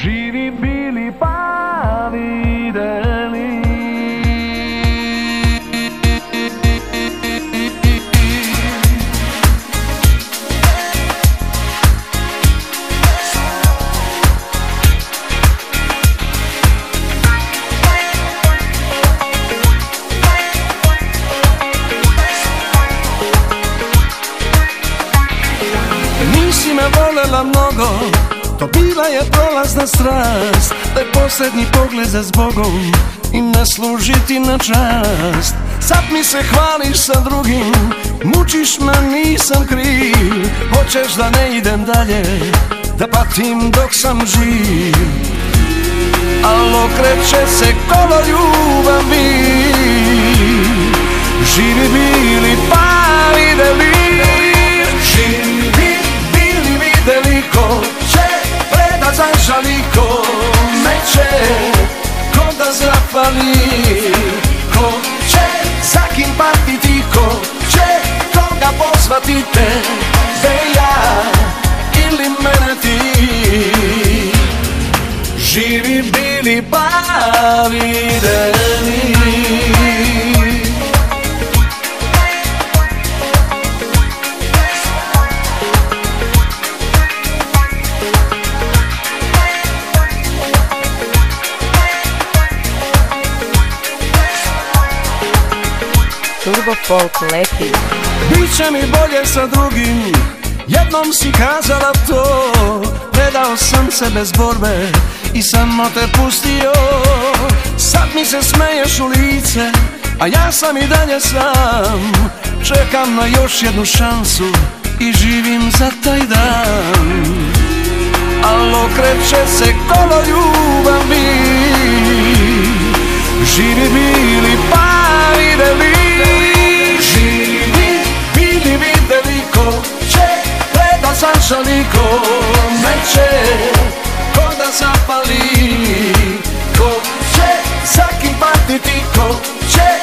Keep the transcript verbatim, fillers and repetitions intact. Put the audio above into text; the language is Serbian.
Živi bili pa videli. Nisi me volela mnogo, to bila je prolazna strast, da je posljednji pogled za zbogom i ne služiti na čast. Sad mi se hvališ sa drugim, mučiš me, nisam kriv. Hoćeš da ne idem dalje, da patim dok sam živ. Al okreće se kolo ljubavi. Živi bili pa videli. Živi bili videli ko će predat zažali, ko neće, ko da zapali, ko će za kim patiti, ko će koga pozvati, tebe ja ili mene ti. Živi bili pa videli. Turbo Folk leti. Biće mi bolje sa drugim, jednom si kazala to. Predao sam se bez borbe i samo te pustio. Sad mi se smeješ u lice, a ja sam i dalje sam. Čekam na još jednu šansu i živim za taj dan. Al okreće se kolo ljubavi. Živi bili pa videli. Živi bili videli ko će predat zažali, ko neće, ko da zapali, ko će za kim patiti, ko će